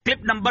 Clip number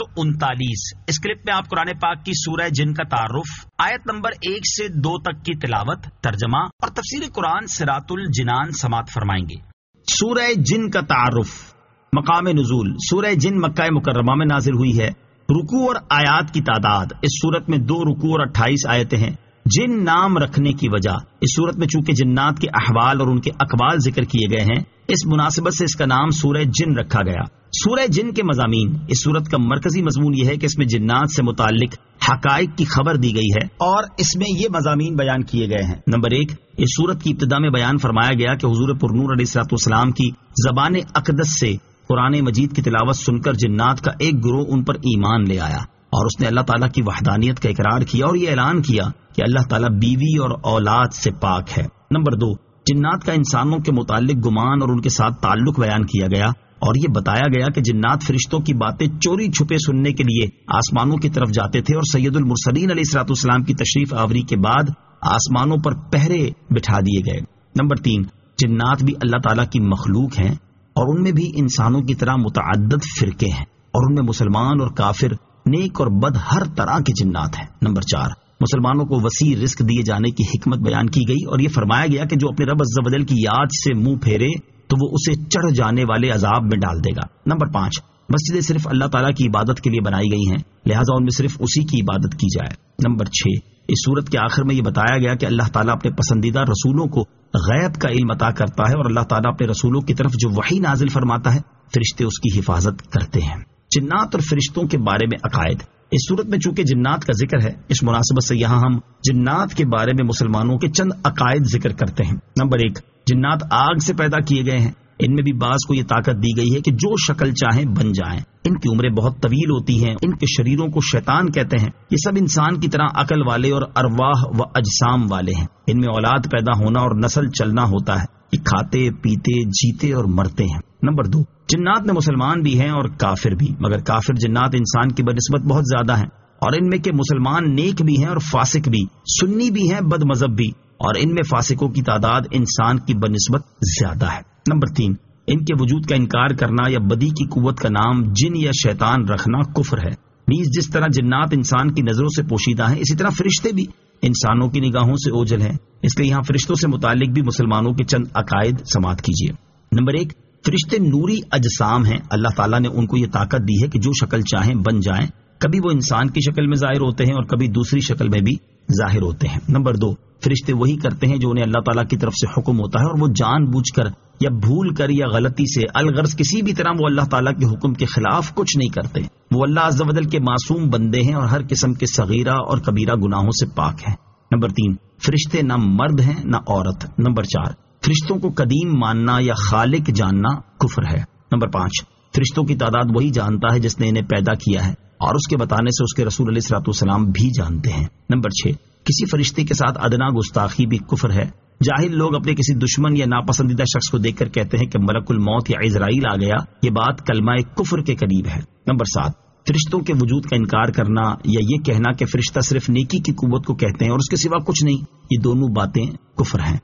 1739. اس clip میں آپ قرآن پاک کی سورہ جن کا تعارف، آیت نمبر 1 سے 2 تک کی تلاوت، ترجمہ اور تفسیر قرآن صراط الجنان سماعت فرمائیں گے. سورہ جن کا تعارف. مقام نزول: سورہ جن مکہ مکرمہ میں نازل ہوئی ہے. رکوع اور آیات کی تعداد: اس صورت میں 2 رکوع اور 28 آیتیں ہیں. جن نام رکھنے کی وجہ: اس صورت میں چونکہ جنات کے احوال اور ان کے اقوال ذکر کیے گئے ہیں، اس مناسبت سے اس کا نام سورہ جن رکھا گیا. سورہ جن کے مضامین: اس صورت کا مرکزی مضمون یہ ہے کہ اس میں جنات سے متعلق حقائق کی خبر دی گئی ہے اور اس میں یہ مضامین بیان کیے گئے ہیں. نمبر 1، اس صورت کی ابتدا میں بیان فرمایا گیا کہ حضور پرنور علیہ الصلوۃ والسلام کی زبان اقدس سے قرآن مجید کی تلاوت سن کر جنات کا ایک گروہ ان پر ایمان لے آیا اور اس نے اللہ تعالیٰ کی وحدانیت کا اقرار کیا اور یہ اعلان کیا کہ اللہ تعالیٰ بیوی اور اولاد سے پاک ہے. نمبر 2، جنات کا انسانوں کے متعلق گمان اور ان کے ساتھ تعلق بیان کیا گیا اور یہ بتایا گیا کہ جنات فرشتوں کی باتیں چوری چھپے سننے کے لیے آسمانوں کی طرف جاتے تھے اور سید المرسلین علیہ الصلوۃ والسلام کی تشریف آوری کے بعد آسمانوں پر پہرے بٹھا دیے گئے. نمبر 3، جنات بھی اللہ تعالیٰ کی مخلوق ہیں اور ان میں بھی انسانوں کی طرح متعدد فرقے ہیں اور ان میں مسلمان اور کافر، نیک اور بد ہر طرح کے جنات ہیں. نمبر 4، مسلمانوں کو وسیع رزق دیے جانے کی حکمت بیان کی گئی اور یہ فرمایا گیا کہ جو اپنے رب عز و جل کی یاد سے منہ پھیرے تو وہ اسے چڑھ جانے والے عذاب میں ڈال دے گا. نمبر 5، مسجدیں صرف اللہ تعالیٰ کی عبادت کے لیے بنائی گئی ہیں، لہٰذا ان میں صرف اسی کی عبادت کی جائے. نمبر 6، اس صورت کے آخر میں یہ بتایا گیا کہ اللہ تعالیٰ اپنے پسندیدہ رسولوں کو غیب کا علم عطا کرتا ہے اور اللہ تعالیٰ اپنے رسولوں کی طرف جو وحی نازل فرماتا ہے فرشتے اس کی حفاظت کرتے ہیں. جنات اور فرشتوں کے بارے میں عقائد. اس صورت میں چونکہ جنات کا ذکر ہے، اس مناسبت سے یہاں ہم جنات کے بارے میں مسلمانوں کے چند عقائد ذکر کرتے ہیں. نمبر 1، جنات آگ سے پیدا کیے گئے ہیں. ان میں بھی بعض کو یہ طاقت دی گئی ہے کہ جو شکل چاہیں بن جائیں. ان کی عمریں بہت طویل ہوتی ہیں. ان کے شریروں کو شیطان کہتے ہیں. یہ سب انسان کی طرح عقل والے اور ارواح و اجسام والے ہیں. ان میں اولاد پیدا ہونا اور نسل چلنا ہوتا ہے. یہ کھاتے پیتے جیتے اور مرتے ہیں. نمبر 2، جنات میں مسلمان بھی ہیں اور کافر بھی، مگر کافر جنات انسان کی بنسبت بہت زیادہ ہیں اور ان میں کے مسلمان نیک بھی ہیں اور فاسق بھی، سنی بھی ہیں بد مذہب بھی، اور ان میں فاسقوں کی تعداد انسان کی بنسبت زیادہ ہے. نمبر 3، ان کے وجود کا انکار کرنا یا بدی کی قوت کا نام جن یا شیطان رکھنا کفر ہے. نیز جس طرح جنات انسان کی نظروں سے پوشیدہ ہیں، اسی طرح فرشتے بھی انسانوں کی نگاہوں سے اوجھل ہیں. اس لیے یہاں فرشتوں سے متعلق بھی مسلمانوں کے چند عقائد سماعت کیجیے. نمبر 1، فرشتے نوری اجسام ہیں. اللہ تعالیٰ نے ان کو یہ طاقت دی ہے کہ جو شکل چاہیں بن جائیں. کبھی وہ انسان کی شکل میں ظاہر ہوتے ہیں اور کبھی دوسری شکل میں بھی ظاہر ہوتے ہیں. نمبر 2، فرشتے وہی کرتے ہیں جو انہیں اللہ تعالیٰ کی طرف سے حکم ہوتا ہے اور وہ جان بوجھ کر یا بھول کر یا غلطی سے الغرض کسی بھی طرح وہ اللہ تعالیٰ کے حکم کے خلاف کچھ نہیں کرتے. وہ اللہ عز و جل کے معصوم بندے ہیں اور ہر قسم کے صغیرہ اور کبیرہ گناہوں سے پاک ہیں. نمبر 3، فرشتے نہ مرد ہیں نہ عورت. نمبر 4، فرشتوں کو قدیم ماننا یا خالق جاننا کفر ہے. نمبر 5، فرشتوں کی تعداد وہی جانتا ہے جس نے انہیں پیدا کیا ہے اور اس کے بتانے سے اس کے رسول علیہ الصلوۃ والسلام بھی جانتے ہیں. نمبر 6، کسی فرشتے کے ساتھ ادنا گستاخی بھی کفر ہے. جاہل لوگ اپنے کسی دشمن یا ناپسندیدہ شخص کو دیکھ کر کہتے ہیں کہ ملک الموت یا عزرائیل آ گیا. یہ بات کلمہ کفر کے قریب ہے. نمبر 7، فرشتوں کے وجود کا انکار کرنا یا یہ کہنا کہ فرشتہ صرف نیکی کی قوت کو کہتے ہیں اور اس کے سوا کچھ نہیں، یہ دونوں باتیں کفر ہیں.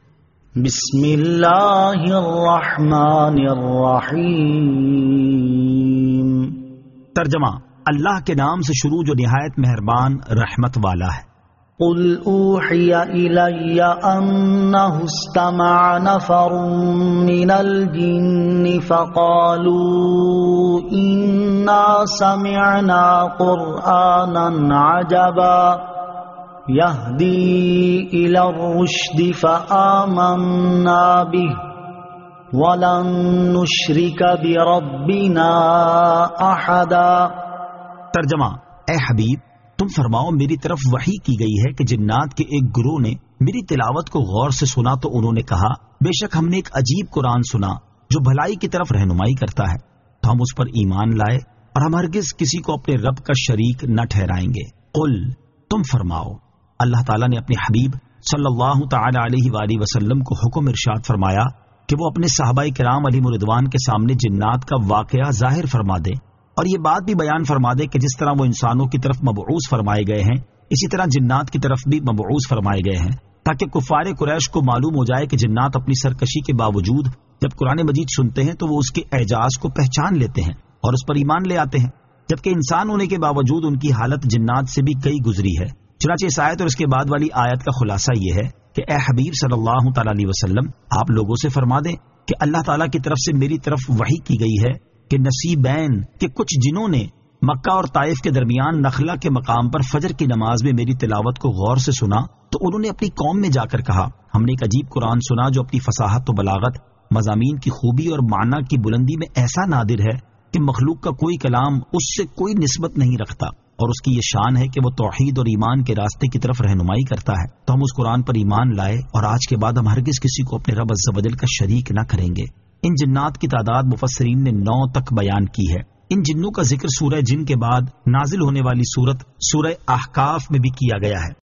بسم اللہ الرحمن الرحیم. ترجمہ: اللہ کے نام سے شروع جو نہایت مہربان رحمت والا ہے. قل اوحی الی انہ استمع نفر من الجن فقالوا انا سمعنا قرآنا عجبا يهدي إلى الرشد فآمنا به ولن نشرك بربنا أحدا. ترجمہ: اے حبیب تم فرماؤ میری طرف وحی کی گئی ہے کہ جنات کے ایک گروہ نے میری تلاوت کو غور سے سنا تو انہوں نے کہا بے شک ہم نے ایک عجیب قرآن سنا جو بھلائی کی طرف رہنمائی کرتا ہے، تو ہم اس پر ایمان لائے اور ہم ہرگز کسی کو اپنے رب کا شریک نہ ٹھہرائیں گے. قل تم فرماؤ. اللہ تعالیٰ نے اپنے حبیب صلی اللہ تعالی علیہ وآلہ وسلم کو حکم ارشاد فرمایا کہ وہ اپنے صحابہ کرام علیہم رضوان کے سامنے جنات کا واقعہ ظاہر فرما دے اور یہ بات بھی بیان فرما دے کہ جس طرح وہ انسانوں کی طرف مبعوث فرمائے گئے ہیں اسی طرح جنات کی طرف بھی مبعوث فرمائے گئے ہیں، تاکہ کفار قریش کو معلوم ہو جائے کہ جنات اپنی سرکشی کے باوجود جب قرآن مجید سنتے ہیں تو وہ اس کے اعجاز کو پہچان لیتے ہیں اور اس پر ایمان لے آتے ہیں. جبکہ انسان ہونے کے باوجود ان کی حالت جنات سے بھی کئی گزری ہے۔ چنانچہ اس آیت اور اس کے بعد والی آیت کا خلاصہ یہ ہے کہ اے حبیب صلی اللہ تعالی علیہ وسلم، آپ لوگوں سے فرما دیں کہ اللہ تعالیٰ کی طرف سے میری طرف وحی کی گئی ہے کہ نصیبین کے کچھ جنوں نے مکہ اور طائف کے درمیان نخلا کے مقام پر فجر کی نماز میں میری تلاوت کو غور سے سنا تو انہوں نے اپنی قوم میں جا کر کہا، ہم نے ایک عجیب قرآن سنا جو اپنی فصاحت و بلاغت، مضامین کی خوبی اور معنی کی بلندی میں ایسا نادر ہے کہ مخلوق کا کوئی کلام اس سے کوئی نسبت نہیں رکھتا، اور اس کی یہ شان ہے کہ وہ توحید اور ایمان کے راستے کی طرف رہنمائی کرتا ہے۔ تو ہم اس قرآن پر ایمان لائے اور آج کے بعد ہم ہرگز کسی کو اپنے رب عز و جل کا شریک نہ کریں گے۔ ان جنات کی تعداد مفسرین نے 9 تک بیان کی ہے۔ ان جنوں کا ذکر سورہ جن کے بعد نازل ہونے والی سورت سورہ احقاف میں بھی کیا گیا ہے۔